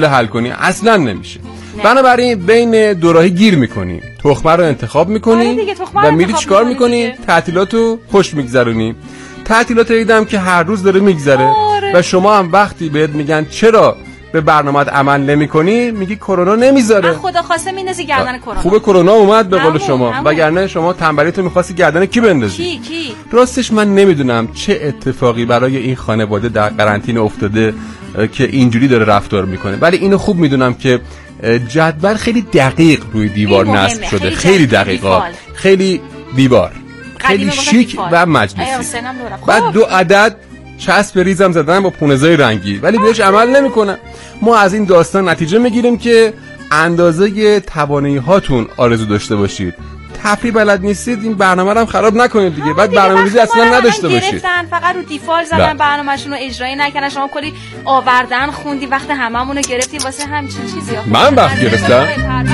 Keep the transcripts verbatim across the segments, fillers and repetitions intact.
حل کنی، اصلا نمیشه. بنابراین بین دوراهی گیر میکنی، تخمه رو انتخاب میکنی و میری چیکار میکنی؟ تعطیلاتو خوش میگذرونی. تعطیلات عیدم که هر روز داره میگذره و شما هم وقتی بهت میگن چرا به برنامه‌ات عمل نمی‌کنی میگی کرونا نمیذاره. خدا خواسته میندازی گردن کرونا. خوبه کرونا اومد به قول شما، وگرنه شما تنبلیتو می‌خواستی گردن کی بندازی؟ کی کی؟ راستش من نمیدونم چه اتفاقی برای این خانواده در قرنطینه افتاده که اینجوری داره رفتار میکنه، ولی اینو خوب میدونم که جدول خیلی دقیق روی دیوار نصب شده، خیلی, خیلی دقیقا، خیلی دیوار، خیلی شیک و مجلسی. بعد دو عدد چسب ریزم زدن با پونزای رنگی، ولی بهش عمل نمیکنن. ما از این داستان نتیجه میگیریم که اندازه توانایی هاتون آرزو داشته باشید. تفریح بلد نیستید این برنامه رو هم خراب نکنید دیگه. بعد برنامه‌ریزی اصلا نداشته باشید. فقط رو دیفالت زدن برنامه‌شون رو اجرایی نکردن. شما کلی آوردن خوندی وقت هممون رو گرفتی واسه همچین چیزی. من وقت گرفتم.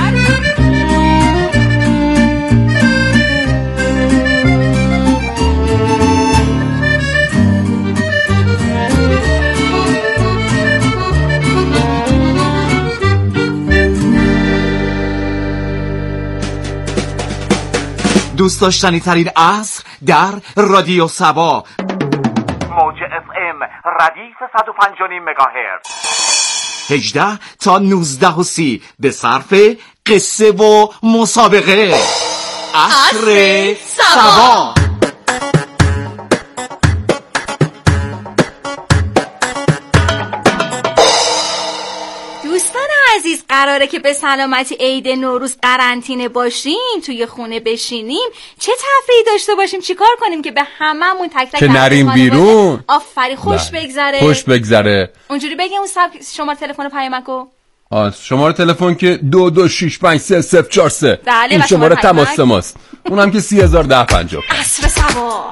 دوست داشتنی ترین عصر در رادیو سبا، موج اف ام ردیف صد و پنج و نیم مگاهرتز، هجده تا نوزده و سی به صرف قصه و مسابقه. عصر سبا. دوستان عزیز، قراره که به سلامتی عید نوروز قرنطینه باشیم، توی خونه بشینیم، چه تفریحی داشته باشیم، چیکار کنیم که به هممون تک تک که نریم بیرون. آفرین، خوش بگذره. خوش بگذره. اونجوری بگیم اون سب شماره تلفن پیامکو. آ شماره تلفن که دو دو شش پنج سه صفر چهار سه. این شماره تماس ماست. اونم که سی هزار ده پنجاه. عصر سبا.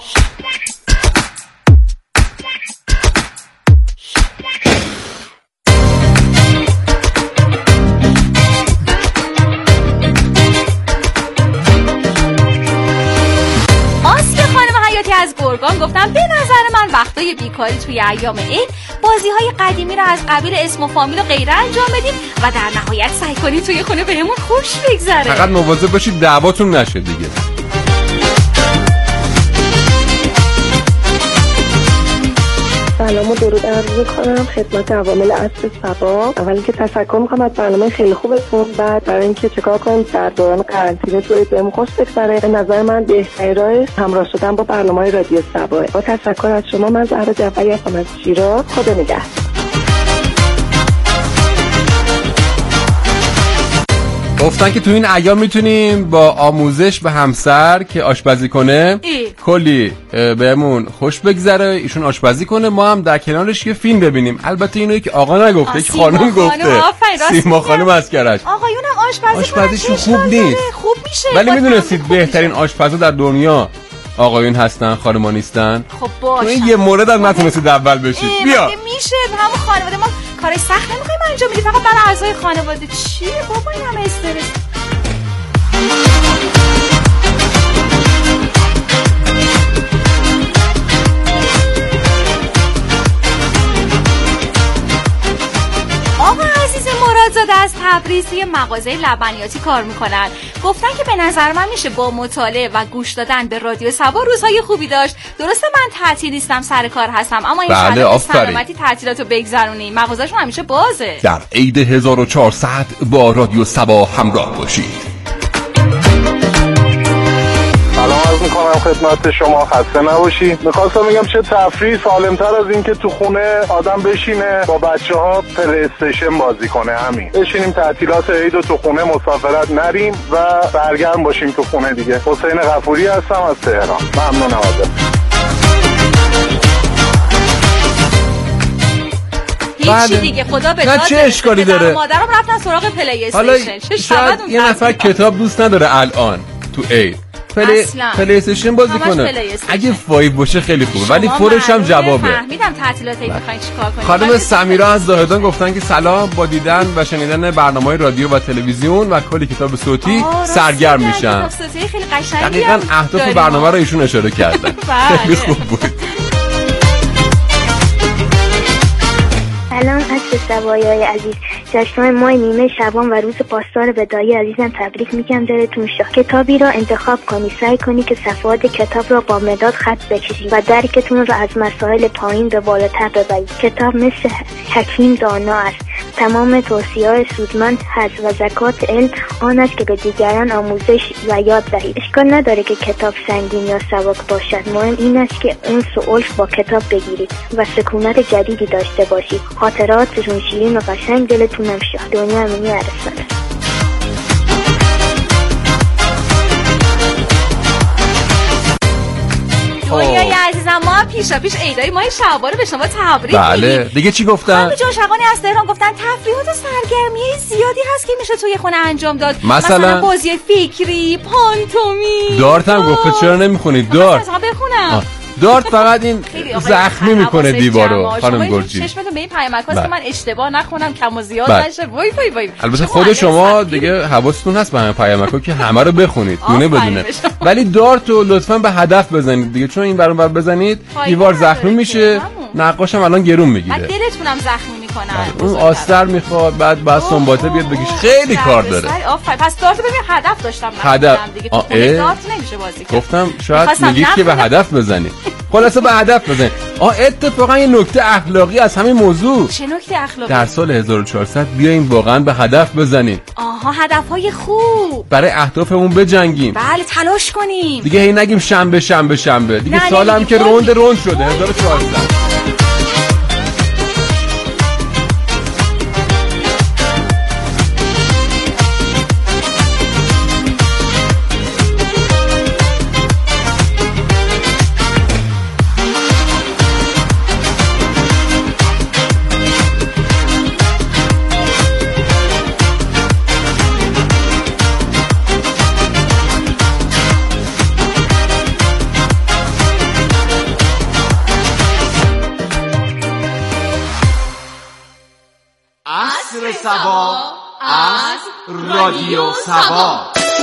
از گرگان گفتم به نظر من وقتای بیکاری توی ایام عید بازی‌های قدیمی رو از قبیل اسم و فامیل و غیره انجام بدیم و در نهایت سعی کنید توی خونه بهمون خوش بگذره. فقط مواظب باشید دعواتون نشه دیگه. سلام و درود عرض می‌کنم خدمت عوامل عصر سبا. اول که تشکر می‌کنم از برنامه خیلی خوبتون. بعد برای اینکه چیکار کنیم در دوران قرنطینه توی بهم خوش بگذره، به نظر من بهترین راهش همراه شدن با برنامه رادیو سبا. با تشکر از شما. من زهرا جعفری هستم از شیراز. خدا نگهدار. گفتن که تو این ایام میتونیم با آموزش به همسر که آشپزی کنه ای. کلی بهمون خوش بگذره، ایشون آشپزی کنه، ما هم در کنارش یه فیلم ببینیم. البته اینو یک آقا نگفته، یک خانم گفته. سیما خانم از کرج. آقایونم آشپزی آشپزیشون خوب نیست، خوب میشه. ولی میدونستید بهترین آشپزا در دنیا آقایون هستن، خانما نیستن؟ خب باشه. این یه مورد هم نتونستید اول بشید. بیا. میشه همون خانواده ما کارای سخت نمیخوایم انجام بدیم، فقط برای اعضای خانواده. چیه بابا این همه استرس؟ آقا عزیز مرادزاده از تبریز یه مغازه لبنیاتی کار میکنن. گفتن که به نظر من میشه با مطالعه و گوش دادن به رادیو سبا روزهای خوبی داشت. درسته من تعطیل نیستم، سر کار هستم، اما این بله شاید سلامتی تعطیلاتو بگذرونیم. مغازه‌شون همیشه بازه. در عید هزار و چهارصد با رادیو سبا همراه باشید. سلام عرض میکنم خدمت شما، خسته نباشید. میخواستم بگم چه تفریح سالمتر از این که تو خونه آدم بشینه با بچه ها پلی استیشن بازی کنه. همین بشینیم تعطیلات عید و تو خونه مسافرت نریم و سرگرم باشیم تو خونه دیگه. حسین غفوری هستم از تهران. ممنونم ازت. هیچی دیگه خدا به نه چه اشکالی داره؟ مادرم رفتن سراغ پلی استیشن. چه شاید یه نفر کتاب دوست نداره الان تو عید پلی پلی استیشن بازی کنه. اگه فایو باشه خیلی خوبه، ولی پرش هم جوابه. فهمیدم تعطیلات عید میخواین چیکار کنید. خانم سمیرا از زاهدان گفتن که سلام، با دیدن و شنیدن برنامه‌های رادیو و تلویزیون و کلی کتاب صوتی سرگرم میشن. کتاب صوتی خیلی قشنگه. دقیقاً اهداف برنامه رو ایشون اشاره کردن. خیلی خوب بود. سلام از سوایای عزیز. جشنواره ماه نیمه شعبان و روز پاسدار وداعی عزیزم تبریک میگم. دلتون شاد. کتابی را انتخاب کنی، سعی کنی که صفحات کتاب را با مداد خط بکشید و درکتون را از مسائل پایین به بالاتر ببرید. کتاب مثل حکیم دانا است. تمام توصیه‌های سودمند هست و زکات علم آن است که به دیگران آموزش و یاد دهید. اشکال نداره که کتاب سنگین یا سبک باشد، مهم این است که انس و الف با کتاب بگیرید و سکونت جدیدی داشته باشید. خاطراتتون شیرین و قشنگ، دلتونم شاد. دنیا امینی عرستان. دنیای عزیزم، ما پیشا پیش عیدای ماه شعبان رو به شما تبریک میگیم. بله دیگه چی گفتن؟ خانم جوشقانی از تهران گفتن تفریحات و سرگرمی زیادی هست که میشه توی خونه انجام داد. مثلا, مثلا بازی فکری، پانتومی. دارت هم گفته چرا نمیخونید؟ دارت مثلا بخونم. دارت فقط این زخمی میکنه دیوارو. خانم گرجی چشمتون به این پیامک‌هاست که من اشتباه نخونم، کم و زیاد نشه. وای وای وای. البته خود شما دیگه حواستون هست به همین پیامک‌ها که همه رو بخونید دونه بدونه، ولی دارت رو لطفاً به هدف بزنید دیگه، چون این برام بر بزنید دیوار زخمی میشه، نقاشم الان گرون میگیره. من دلتونم زخمی میکنن. اون آستر میخواد، بعد بعد سنباته بیاد بگیش، خیلی کار داره. آفرین. پس دارت ببین هدف داشتم هدف دیگه. تو دارت نمیشه بازی کرد. گفتم شاید میگید که به هدف بزنید. خلاصه به هدف بزنید. آ اتفاقا یه نکته اخلاقی از همین موضوع. چه نکته اخلاقی؟ در سال هزار و چهارصد بیایم واقعا به هدف بزنیم. آها، هدفهای خوب. برای اهدافمون بجنگیم. بله، تلاش کنیم. دیگه هی نگیم شنبه شنبه شنبه. دیگه سالم که روند روند شده هزار و چهارصد. سبا از رادیو سبا.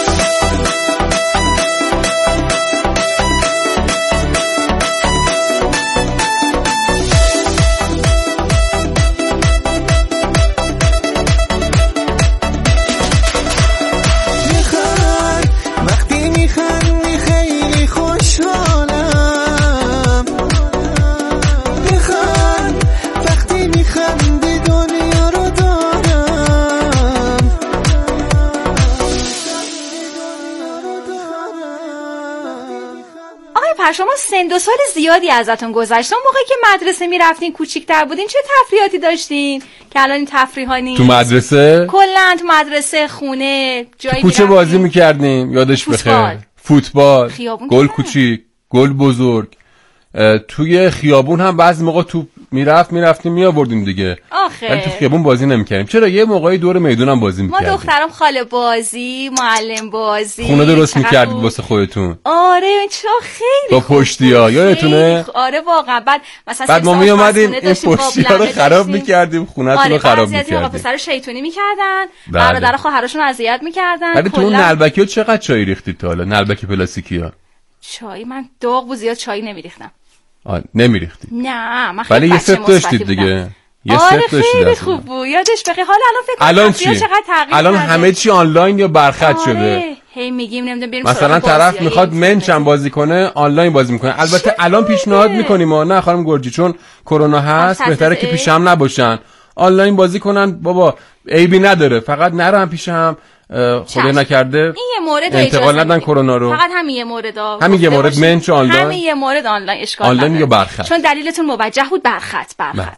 شما سن و سال زیادی ازتون گذشته. موقعی که مدرسه میرفتین کوچیک‌تر بودین چه تفریحاتی داشتین که الان این تفریحا نیست؟ تو مدرسه کلاً تو مدرسه، خونه، جایی کوچه بازی میکردیم یادش بخیر. فوتبال، گل کوچیک، گل بزرگ. توی خیابون هم بعضی موقع توپ میرفت میرفتیم میآوردیم دیگه. آخه ولی تو خیابون بازی نمیکردیم. چرا؟ یه موقعی دور میدون هم بازی میکردیم. ما دخترام خاله بازی، معلم بازی، خونه درست میکردید واسه خودتون. آره چه خیلی با پشتیا یادتونه؟ آره واقعا. بعد مثلا بعد ما میومدیم این پشتیا رو خراب میکردیم، خونه‌تون رو خراب میکردیم. آره پسر شیطونی میکردن، برادر خواهراشون اذیت میکردن. ولی تو اون نلبکی‌ها چقدر چای ریختید تا حالا؟ نلبک پلاستیکی‌ها. چای من داغ بود زیاد چای نمیریختم. آ نمیریختی؟ نه من خیلی ولی یه ست داشتید دیگه. یه آره ست داشتید. خیلی خوب بود یادش بخیر. حالا الان فکر الان چی؟ الان همه چی آنلاین یا برخط آره. شده. هی میگیم نمیدونم بریم مثلا طرف میخواد منچم بازی کنه آنلاین بازی میکنه. البته الان پیشنهاد میکنیم ما نه خانم گرجی چون کرونا هست بهتره که پیش هم نباشن، آنلاین بازی کنن. بابا عیبی نداره، فقط نرن پیش هم، خدا نکرده این یه مورد انتقال ندن کرونا رو. فقط همین یه مورد همین یه مورد منچ آنلاین، همین یه مورد آنلاین اشکال نداره. آنلاین یا برخط، چون دلیلتون موجه بود. برخط برخط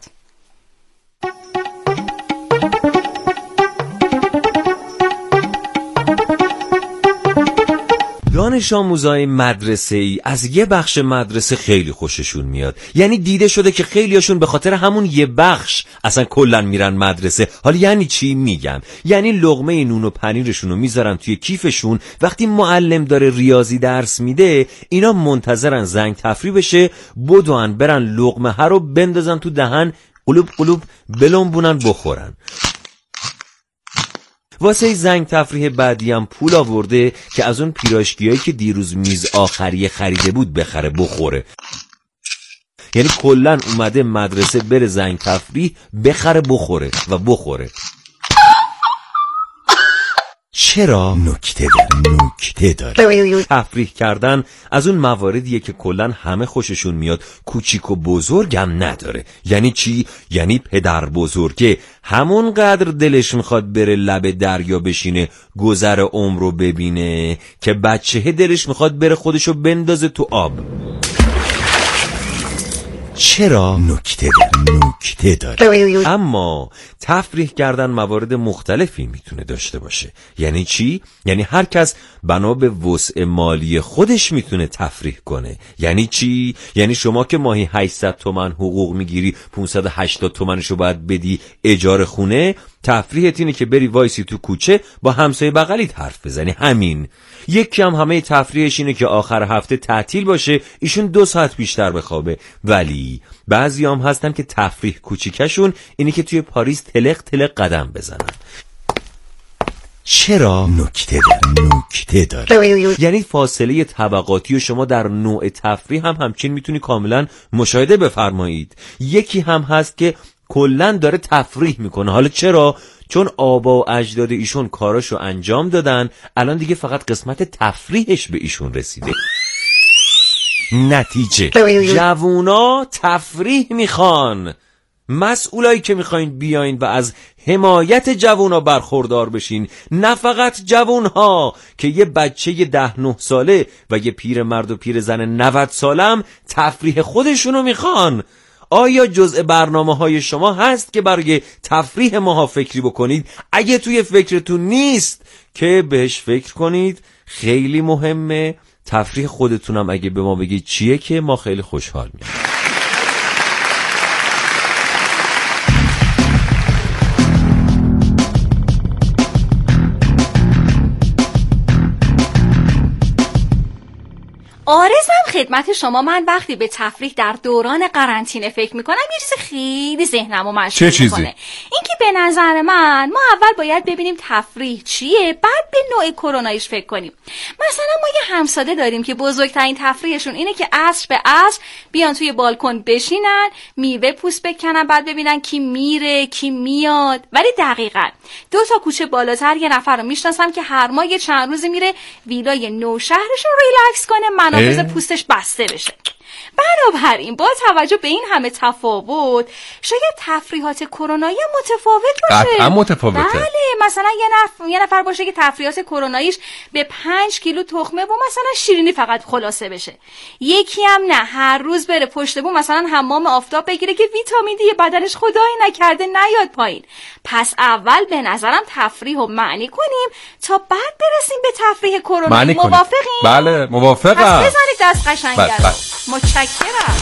دانش آموزای مدرسه‌ای از یه بخش مدرسه خیلی خوششون میاد. یعنی دیده شده که خیلیاشون به خاطر همون یه بخش اصلا کلن میرن مدرسه. حالا یعنی چی میگم؟ یعنی لقمه نون و پنیرشون رو میذارن توی کیفشون، وقتی معلم داره ریاضی درس میده اینا منتظرن زنگ تفریح بشه بدوان برن لقمه ها رو بندازن تو دهن، قلوب قلوب بلنبونن بخورن. واسه زنگ تفریح بعدی هم پول آورده که از اون پیراشکیایی که دیروز میز آخری خریده بود بخره بخوره. یعنی کلا اومده مدرسه بره زنگ تفریح بخره بخوره و بخوره. چرا؟ نکته داره نکته داره تفریح کردن از اون مواردیه که کلن همه خوششون میاد، کوچیک و بزرگم نداره. یعنی چی؟ یعنی پدر بزرگه همون قدر دلش میخواد بره لب دریا بشینه گذر عمر رو ببینه که بچه دلش میخواد بره خودشو بندازه تو آب. چرا؟ نکته داره نکته داره اما تفریح کردن موارد مختلفی میتونه داشته باشه. یعنی چی؟ یعنی هر کس بنا به وسع مالی خودش میتونه تفریح کنه. یعنی چی؟ یعنی شما که ماهی هشتصد تومن حقوق میگیری پانصد و هشتاد تومنشو باید بدی اجاره خونه، تفریحت اینه که بری وایسی تو کوچه با همسایه بغلیت حرف بزنی. همین. یکی هم همه تفریحش اینه که آخر هفته تعطیل باشه ایشون دو ساعت بیشتر بخوابه. ولی بعضی هم هستن که تفریح کوچیکشون اینه که توی پاریس تلق تلق قدم بزنن. چرا؟ نکته داره نکته داره یعنی فاصله طبقاتی و شما در نوع تفریح هم همچین میتونی کاملا مشاهده بفرمایید. یکی هم هست که کلن داره تفریح میکنه. حالا چرا؟ چون آبا و اجداد ایشون کاراشو انجام دادن، الان دیگه فقط قسمت تفریحش به ایشون رسیده. نتیجه جوونا تفریح میخوان. مسئولایی که میخواین بیاین و از حمایت جوونا برخوردار بشین، نه فقط جوونها که یه بچه ده نه ساله و یه پیر مرد و پیر زن نود ساله هم تفریح خودشونو میخوان. آیا جزء برنامه های شما هست که برای تفریح ماها فکری بکنید؟ اگه توی فکرتون نیست که بهش فکر کنید، خیلی مهمه. تفریح خودتونم اگه به ما بگید چیه که ما خیلی خوشحال میشیم. آرزم خدمت شما، من وقتی به تفریح در دوران قرنطینه فکر میکنم یه چیز خیلی ذهنمو مشغول میکنه. این که به نظر من ما اول باید ببینیم تفریح چیه، بعد به نوع کروناییش فکر کنیم. مثلا ما یه همساده داریم که بزرگترین تفریحشون اینه که عصر به عصر بیان توی بالکن بشینن، میوه پوست بکنن، بعد ببینن کی میره کی میاد. ولی دقیقاً دو تا کوچه بالاتر یه نفر رو میشناسم که هر ماه یه چند روزی میره ویلای نو شهرشون ریلکس کنه، منافذ پوستش بسته بشه. بنابراین با توجه به این همه تفاوت شاید تفریحات کرونایی متفاوت باشه. قطعا متفاوته. بله، مثلا یه نفر یه نفر باشه که تفریحات کروناییش به پنج کیلو تخمه و مثلا شیرینی فقط خلاصه بشه. یکی هم نه، هر روز بره پشت بوم مثلا حمام آفتاب بگیره که ویتامین دی بدنش خدایی نکرده نیاد پایین. پس اول به نظرم تفریح رو معنی کنیم تا بعد برسیم به تفریح کرونایی. موافقین؟ بله موافقم. پس بزنید دست قشنگه رو. متشکرم.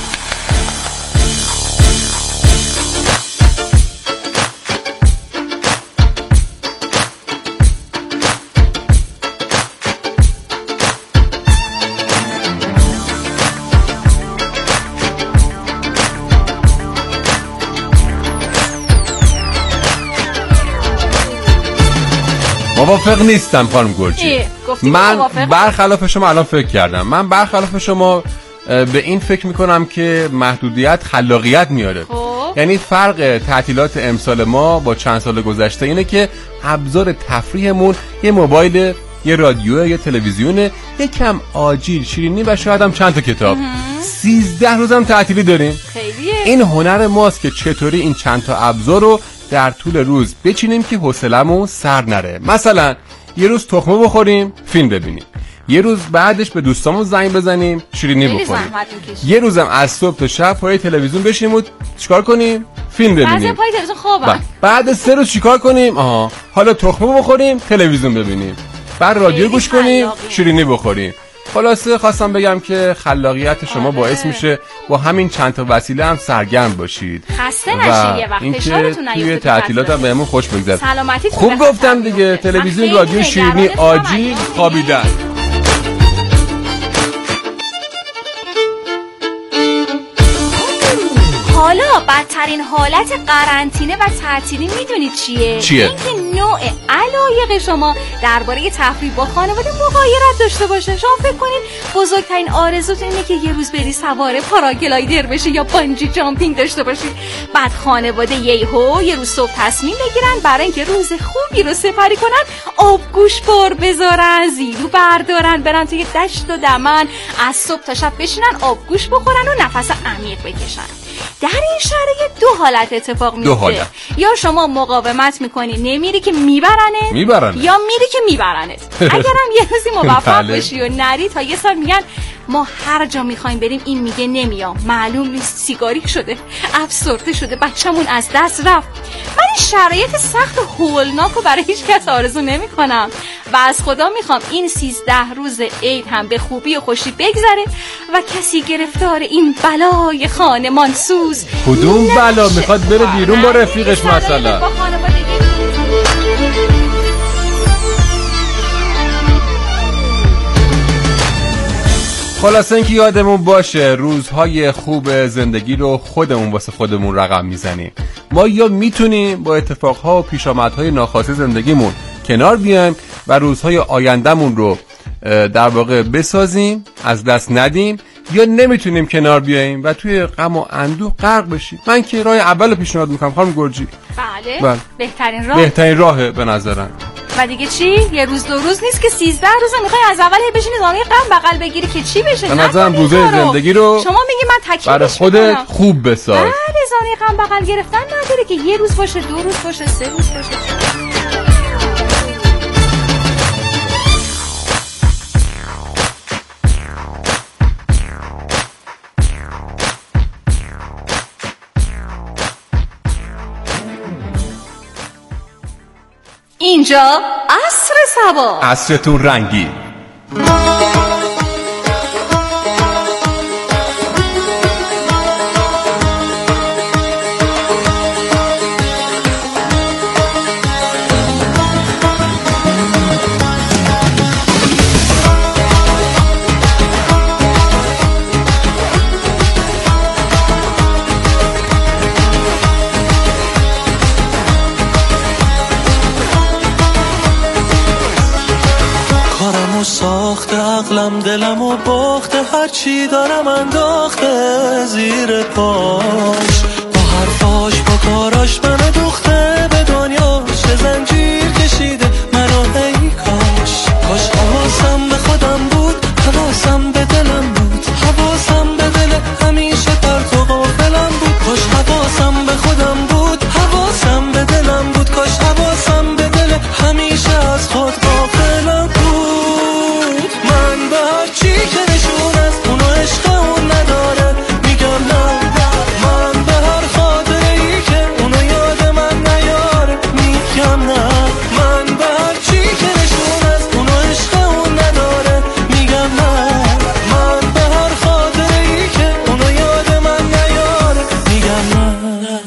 موافق نیستم خانم گرجی. من برخلاف شما الان فکر کردم. من برخلاف شما به این فکر میکنم که محدودیت خلاقیت میاره. خوب. یعنی فرق تعطیلات امسال ما با چند سال گذشته اینه که ابزار تفریحمون یه موبایل، یه رادیو، یه تلویزیون، یه کم آجیل، شیرینی و شاید هم چند تا کتاب. سیزده روزم تعطیلی داریم. خیلیه. این هنر ماست که چطوری این چند تا ابزار رو در طول روز بچینیم که حوصله‌مون سر نره. مثلا یه روز تخمه بخوریم، فیلم ببینیم. یه روز بعدش به دوستامون زنگ بزنیم، شیرینی بخوریم. یه روزم از صبح تا شب پای تلویزیون بشینیم و چیکار کنیم؟ فیلم ببینیم. بعضی پای تلویزیون خوابم. بعد سه روز چیکار کنیم؟ آها، حالا تخمه بخوریم، تلویزیون ببینیم. بعد رادیو گوش کنیم، شیرینی بخوریم. خلاصه خواستم بگم که خلاقیت شما آره. باعث میشه با همین چند تا وسیله هم سرگرم باشید. خسته نشید یه وقت فشارتون نیفته. توی تعطیلات هم بهمون خوش بگذره. سلامتیتون خوب گفتم دیگه. تلویزیون، رادیو، شیرینی، آجیل، خوابیدن. حالا بدترین حالت قرنطینه و تعطیلی میدونید چیه؟ چیه؟ اینکه نوع علایق شما درباره تفریح با خانواده مغایرت داشته باشه. شما فکر کنین بزرگترین آرزوتون اینه که یه روز بری سوار پاراگلایدر بشی یا بانجی جامپینگ داشته باشی، بعد خانواده یهو یه روز صبح تصمیم بگیرن برای اینکه روز خوبی رو سپری کنن آبگوش پر بذارن، زیرو بردارن، برن توی دشت و دمن، از صبح تا شب بشینن آبگوش بخورن و نفس عمیق بکشن. در این شرایط دو حالت اتفاق میفته، یا شما مقاومت میکنی نمیری که میبرنت میبرنه. یا میری که میبرنت. اگرم یه روزی موفق بشی و نری تا یه سال میگن ما هر جا میخوایم بریم این میگه نمیام، معلوم نیست سیگاری شده، افسرده شده، بچه‌مون از دست رفت. من این شرایط سخت و هولناک رو برای هیچ کس آرزو نمی کنم و از خدا میخوام این سیزده روز عید هم به خوبی و خوشی بگذره و کسی گرفتار این بلای خانمان سوز کدوم بلا میخواد بره بیرون با رفیقش مثلا؟ خلاصه اینکه یادمون باشه روزهای خوب زندگی رو خودمون واسه خودمون رقم میزنیم. ما یا میتونیم با اتفاقها و پیشامدهای ناخواسته زندگیمون کنار بیایم و روزهای آیندهمون رو در واقع بسازیم، از دست ندیم، یا نمیتونیم کنار بیاییم و توی غم و اندوه غرق بشیم. من که راه اول رو پیشنهاد میکنم خانم گرجی. بله. بله بهترین راه بهترین راهه به نظرم. و دیگه چی؟ یه روز دو روز نیست که سیزده روزه میخوای از اول بشینی زانوی غم بغل بگیری که چی بشه؟ به نظرم روزه زندگی رو شما میگی من تکلیفش برای خودت خوب بساز. بله زانوی غم بغل گرفتن نداره که یه روز باشه، دو روز باشه، سه روز باشه. اینجا عصر صبا، عصرتون رنگی. ساخته عقلم دلم و باخته، هرچی دارم انداخته زیر پاش، با حرفاش با کاراش منو دوخته به دنیاش، زنجیر کشیده منو ای کاش. کاش حواسم به خودم بود، حواسم به دلم بود، حواسم به دل همیشه پرت و غافلم بود. کاش حواسم به خودم بود، حواسم به دلم بود، کاش حواسم به دل همیشه از خود غافلم بود. من به هر چی که نشون از اونو عشق اون نداره میگم نه، من به هر خاطره ای که اونو یاد من نیاره میگم نه، من به هر چی که نشون از اونو عشق اون نداره میگم نه، من به هر خاطره ای که اونو یاد من نیاره میگم نه.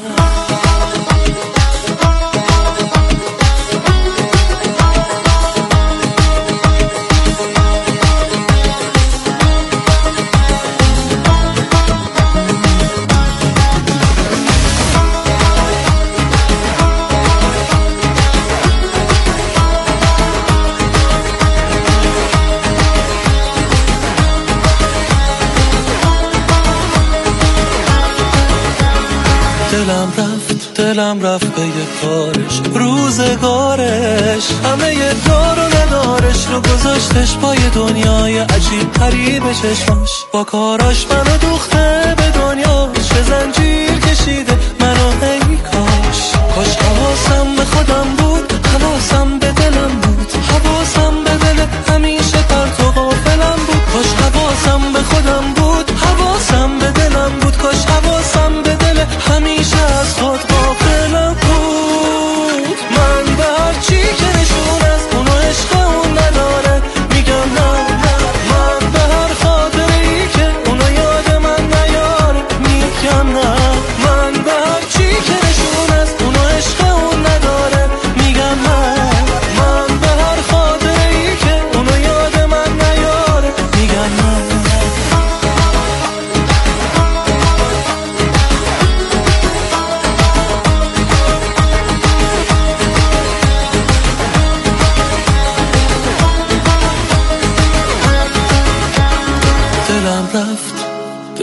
دلم رفت دلم رفت به یه کارش، روزگارش همه یه دار و ندارش رو گذاشتش پای دنیای عجیب غریب چشماش، با کاراش منو دوخته به دنیاش، زنجیر کشیده منو ای کاش. کاش حواسم به خودم بود، حواسم به دلم بود، حواسم به دل همیشه پرت و غافلم بود. کاش حواسم به خودم بود، حواسم به دلم بود، کاش حواسم به دل همیشه از خود غافلم بود. من به هر چی که نشون از اونو عشق اون نداره میگم نه، من به هر خاطره ای که اونو یاد من نیاره میگم نه، من به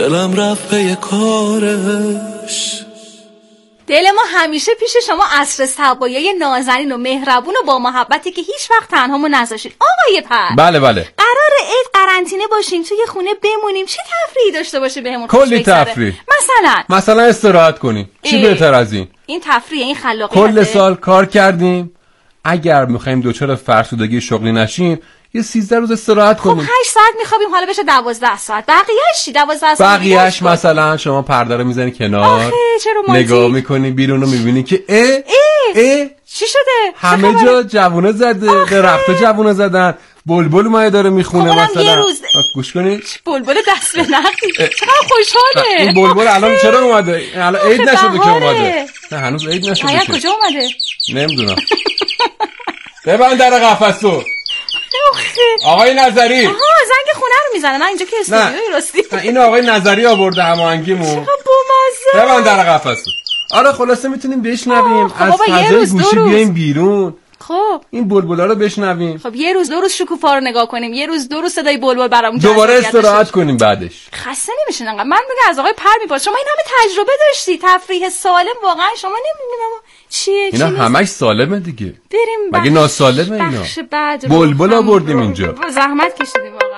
دلم رفت به کارش. دل ما همیشه پیش شما عصر صبایای نازنین و مهربون و با محبتی که هیچ وقت تنهامون نذاشتید. آقای پر بله بله قراره عید قرنطینه باشیم توی خونه بمونیم، چه تفریحی داشته باشه بهمون؟ کلی تفریح. مثلا مثلا استراحت کنیم. چی بهتر از این؟ این تفریح، این خلاقیته. کل سال کار کردیم، اگر میخوایم دوچار فرسودگی شغلی نشیم یه سیزده روز استراحت کنیم. خب هشت ساعت میخوابیم حالا بشه دوازده ساعت. بقیه‌اش چی؟ دوازده ساعت. بقیه‌اش مثلا شما پرده رو میزنی کنار. آخه چه رومانتیک. نگاه میکنی بیرون رو میبینی که اه اه, اه چی شده؟ همه جا جوونه زده، درخت‌ها جوونه زدن، بلبل اومده داره میخونه. خب مثلا یه روز گوش کنید بلبل دست به نخی چقدر خوشحاله این بلبل. الان چرا اومده؟ الان عید نشده که اومده. نه هنوز عید نشده که. کجا اومده؟ نمیدونم. ببند در قفسو. آقای نظری. آها زنگ خونه رو میزنه. من اینجا که استودیوی راستی. این آقای نظری آورده هماهنگیمون. چقدر بامزه. ببند در قفسو. آره خلاصه میتونیم بشنویم خب از فضای گوشی بیایم بیرون. خب این بلبلا رو بشنویم. خب یه روز دو روز شکوفا رو نگاه کنیم، یه روز دو روز صدای بلبل برامون دوباره استراحت کنیم بعدش. خسته نمیشین انقدر. من میگم از آقای پر میپرسم شما این همه تجربه داشتی، تفریح سالم واقعا شما نمیدونم چیه؟ اینا همش سالمه دیگه. بریم مگه ناسالمه اینا؟ بخش بعد بلبل آوردیم اینجا. زحمت کشیدیم واقعا.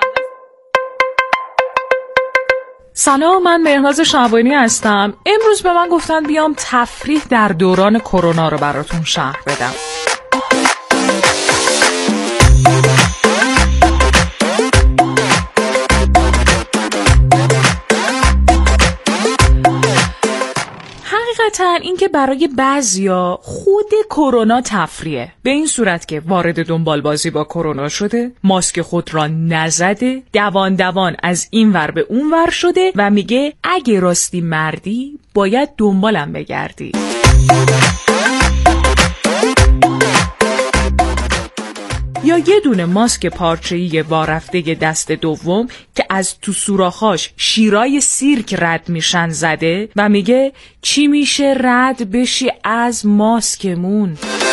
سلام، من مهناز شعبانی هستم. امروز به من گفتن بیام تفریح در دوران کرونا رو براتون شرح بدم. حقیقتا این که برای بعضیا خود کرونا تفریحه، به این صورت که وارد دنبال بازی با کرونا شده، ماسک خود را نزده، دوان دوان از این ور به اون ور شده و میگه اگه راستی مردی باید دنبالم بگردی. یا یه دونه ماسک پارچه‌ای وارفته دست دوم که از تو سوراخاش شیرای سیرک رد میشن زده و میگه چی میشه رد بشی از ماسکمون.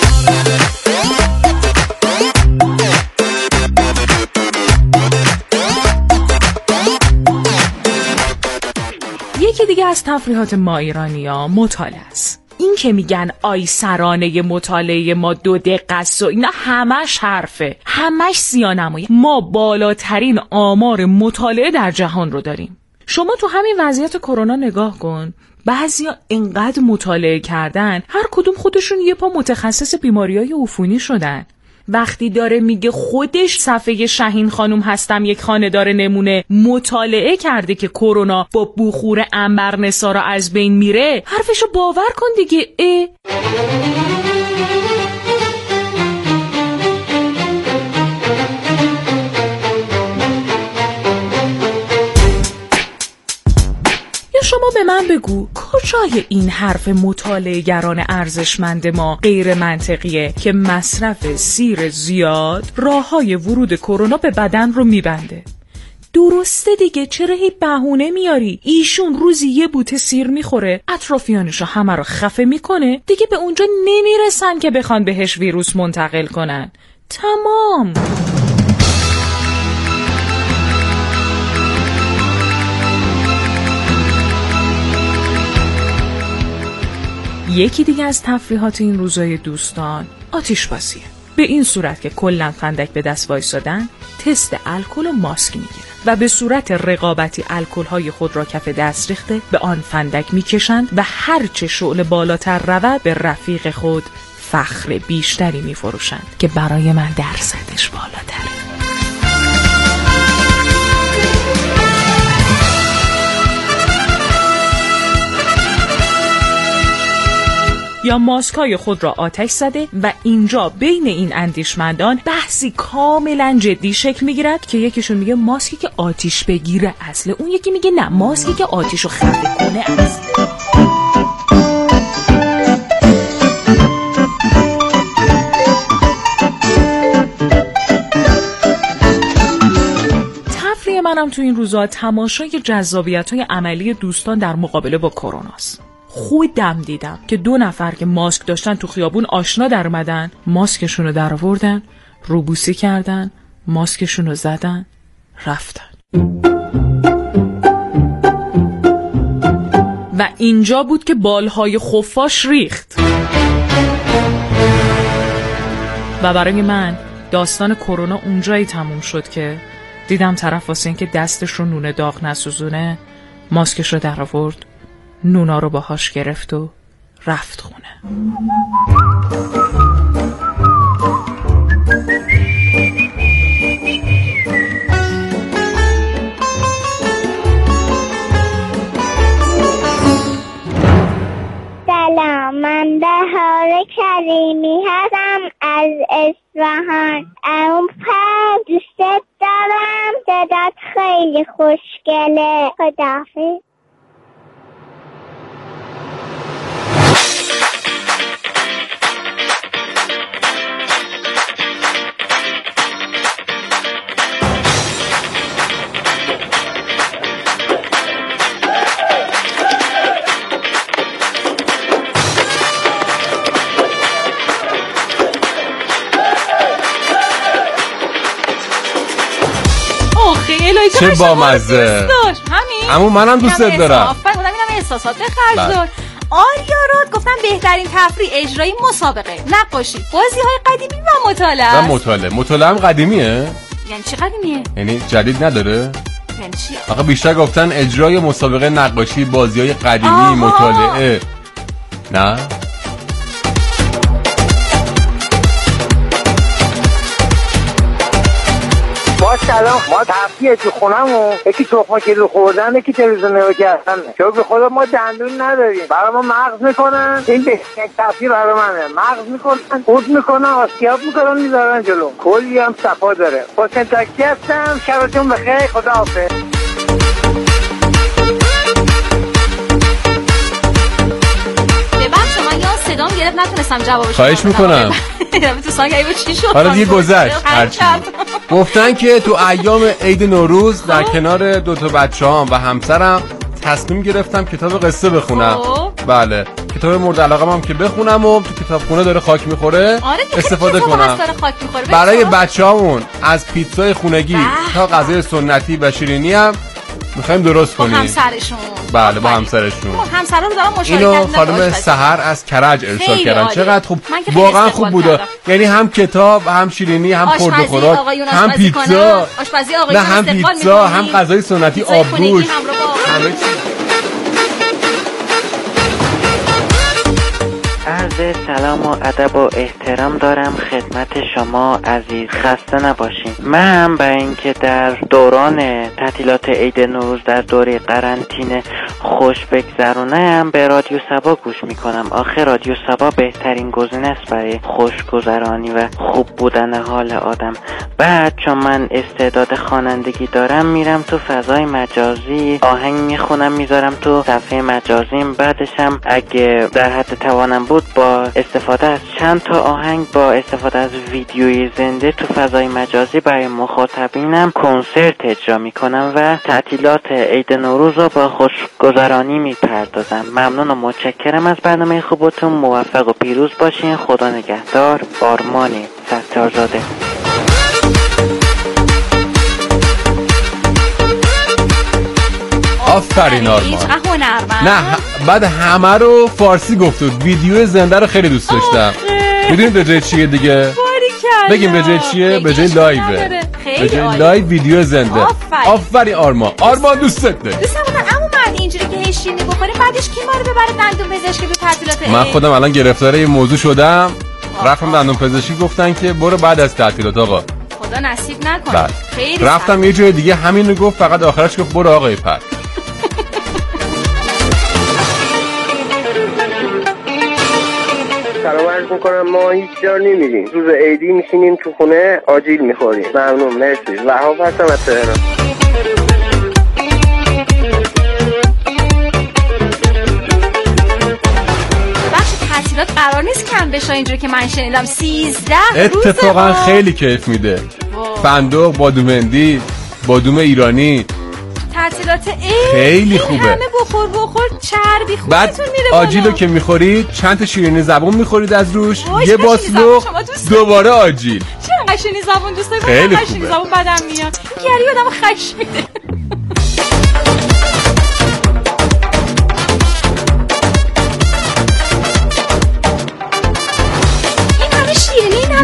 یکی دیگه از تفریحات ما ایرانی‌ها مطالعه است. این که میگن آی سرانه مطالعه ما دو دقیقه است و اینا همش حرفه، همش سیانمایی. ما بالاترین آمار مطالعه در جهان رو داریم. شما تو همین وضعیت کرونا نگاه کن، بعضیا انقدر مطالعه کردن هر کدوم خودشون یه پا متخصص بیماریای عفونی شدن. وقتی داره میگه خودش صفحه شهین خانم هستم یک خانه‌دار نمونه مطالعه کرده که کرونا با بخور عنبرنسا از بین میره، حرفشو باور کن دیگه. اه شما به من بگو کجای این حرف مطالعه گران ارزشمند ما غیر منطقیه که مصرف سیر زیاد راههای ورود کرونا به بدن رو میبنده؟ درسته دیگه، چرا هی بهونه میاری؟ ایشون روزی یه بوته سیر میخوره، اطرافیانشو همه رو خفه میکنه، دیگه به اونجا نمیرسن که بخوان بهش ویروس منتقل کنن. تمام. یکی دیگه از تفریحات این روزای دوستان آتش بازیه. به این صورت که کلا فندک به دست وایسادن، تست الکل و ماسک میگیرن و به صورت رقابتی الکل‌های خود را کف دست ریخته به آن فندک میکشند و هرچه شعله بالاتر رود به رفیق خود فخر بیشتری میفروشند که برای من درصدش بالاتره. یا ماسکای خود را آتش زده و اینجا بین این اندیشمندان بحثی کاملا جدی شکل میگیرد که یکیشون میگه ماسکی که آتیش بگیره اصله، اون یکی میگه نه ماسکی که آتیشو خفه کنه اصله. تفریح منم تو این روزا تماشای جذابیت‌های عملی دوستان در مقابله با کروناست. خودم دیدم که دو نفر که ماسک داشتن تو خیابون آشنا در اومدن، ماسکشون رو در آوردن، روبوسی کردن، ماسکشون رو زدن، رفتن. و اینجا بود که بالهای خفاش ریخت. و برای من داستان کرونا اونجایی تموم شد که دیدم طرف واسه این که دستش رو نون داغ نسوزونه ماسکش رو در آورد، نونا رو باهاش گرفت و رفت خونه. سلام، من بهار کریمی هستم از اصفهان. اون پر دوست دارم، صدات خیلی خوشگله. خداحافظ. چه بامزه. همین عمو منم دوستت دارم. آفرین، خودم اینم احساسات خرج داد. آریا راد گفتن بهترین تفریح اجرایی مسابقه، نقاشی، بازی‌های قدیمی و مطالعه. و مطالعه. مطالعه هم قدیمیه؟ یعنی چی قدیمیه؟ یعنی جدید نداره؟ یعنی چی؟ آقا بیشتر گفتن اجرای مسابقه نقاشی، بازی‌های قدیمی، آها. مطالعه. نه؟ ما سلام، ما تفریح تو خونمون یکی تخمه کیلو خوردن، یکی تلویزیون نگاه کردن. چون به خدا ما دندون نداریم، برای ما مغز میکنن. این بهترین تفریح برای منه. مغز میکنن، خود میکنن، آسیاب میکنن، میذارن جلو. کلی هم صفا داره. حسین تاکسی هستم، شبتون بخیر، خداحافظ. ببخشید من یا صدام گرفت نتونستم جوابش. خواهش میکنم. تو سانگ ایو چی شد؟ حالا دیگه گذشت. گفتن که تو ایام عید نوروز در کنار دو تا بچه‌هام و همسرم تصمیم گرفتم کتاب قصه بخونم. بله، کتاب مورد علاقه‌ام هم که بخونم و تو کتابخونه داره خاک میخوره استفاده کنم. برای بچه‌هامون از پیتزای خونگی تا غذای سنتی و شیرینی هم میخوایم درست کنیم. با همسرشون. بله با همسرشون. همسرا رو دارم مشارکت اینو خانم سحر از کرج ارسال کردن. چقدر خوب، واقعا خوب بوده. یعنی هم کتاب، هم شیرینی، هم خورد و خوراک، هم پیتزا. آشپزی آقایون نه هم پیتزا، هم غذای سنتی، آبگوشت، همه چی. عرض سلام و ادب و احترام دارم خدمت شما عزیز، خسته نباشین. من برای اینکه در دوران تعطیلات عید نوروز در دوره قرنطینه خوش بگذرونم به رادیو صبا گوش میکنم. آخه رادیو صبا بهترین گزینه است برای خوشگذرانی و خوب بودن حال آدم. بعد چون من استعداد خوانندگی دارم میرم تو فضای مجازی آهنگ میخونم میذارم تو صفحه مجازیم. بعدش هم اگه در حد توانم بود با استفاده از چند تا آهنگ با استفاده از ویدیوی زنده تو فضای مجازی برای مخاطبینم کنسرت اجرا میکنم و تعطیلات عید نوروز رو با خوشگذرانی میپردازم. ممنون و متشکرم از برنامه خوبتون. موفق و پیروز باشین. خدا نگهدار. آرمانی ستارزاده. آفرین آرمان. نه بعد همه رو فارسی گفت و ویدیو زنده رو خیلی دوست داشتم. میدونید به جای چیه دیگه؟ بگیم به جای چیه؟ به جای لایوه. به جای لایو ویدیو زنده. آفرین آرمان. آرمان دوستت داره. دوستم بودم اما من اینجوری که هیچی بخوریم بعدش کی ما رو ببره دندون پزشکی به تعطیلات؟ من خودم الان گرفتار این موضوع شدم. رفتم دندون پزشکی گفتن که برو بعد از تعطیلات آقا. خدا نصیب نکنه. خیلی رفتم یه جای دیگه همین رو گفت، فقط آخرش گفت برو آقای پر. سلام عرض میکنم. ما هیچ جا نمیریم، روز عیدی میشینیم تو خونه آجیل میخوریم. ممنون، مرسی. وهاب هستم از تهران. تعطیلات قرار نیست کم بشه اینجوری که من شنیدم سیزده روز. اتفاقا خیلی کیف میده. فندق، بادومندی، بادوم ایرانی. تعطیلات عید خیلی خوبه. همه بخور بخور چربی خودتون بعد میره بالا. آجیلو که میخورید چند تا شیرینی زبون میخورید از روش، یه باسلو دوباره آجیل. چرا قشنی زبون دوست داری؟ خیلی خوبه. قشنی زبون بدم میاد. گری آدمو خش میده.